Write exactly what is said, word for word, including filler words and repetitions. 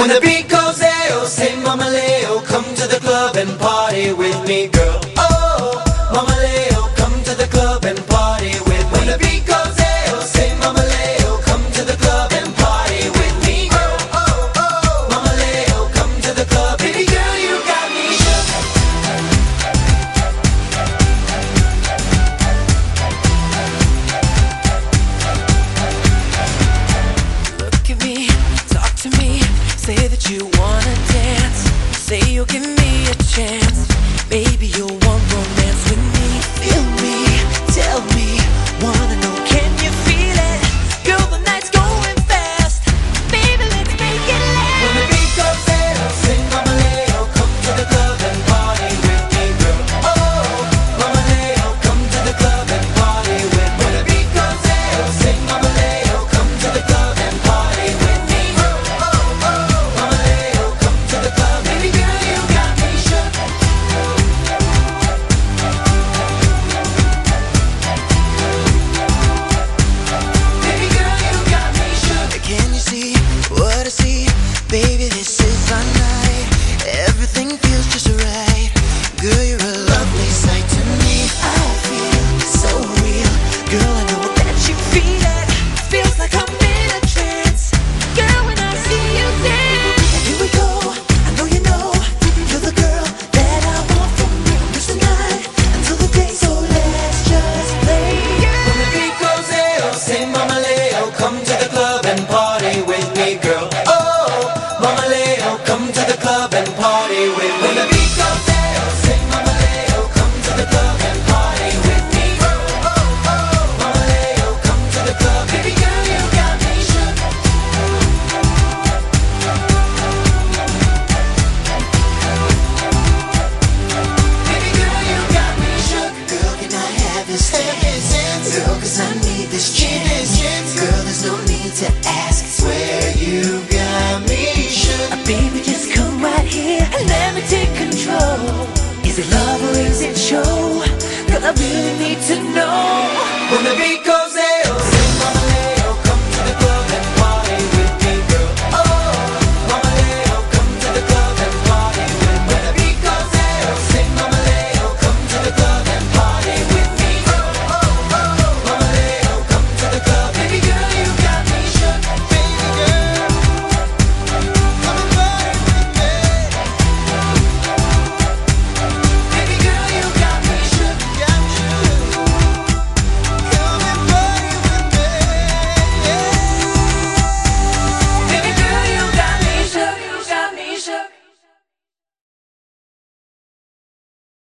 When the beat goes ayo, say Mama Leo, come to the club and party with me, girl. Oh, Mama Leo, come to the club and party with me. When the beat goes ayo, say Mama Leo, come to the club and party with me, girl. Oh, oh, oh, Mama Leo, come to the club. Baby girl, you got me shook. Look at me, talk to me, say that you wanna dance. Say you'll give me a chance. Maybe you'll want romance with me. Feel me, tell me, wanna know, can you feel it? Girl, the night's going fast. Baby, let's make it last. When the beat goes ayo, say Mama Leo, come to the club and party with me, girl. Oh, Mama Leo, come to the club and party with me. When the beat goes ayo, say Mama Leo, come to the club and party with me, girl. Oh, oh, Mama Leo, come to the club. Baby girl, you got me shook. Baby girl, you got me shook. Can you see what I see? Baby, this is our night. Everything feels just right. Girl, you're a lovely sight to me. I feel so real. Girl, I know that you feel it. Feels like I'm in a trance. Girl, when I see you dance. Here we go. I know you know. You're the girl that I want from you. It's the night until the day, so let's just play. When the beat goes ayo, say Mama Leo, come to the club and party with me, girl. Oh, Mama Leo, come to the club and party with me.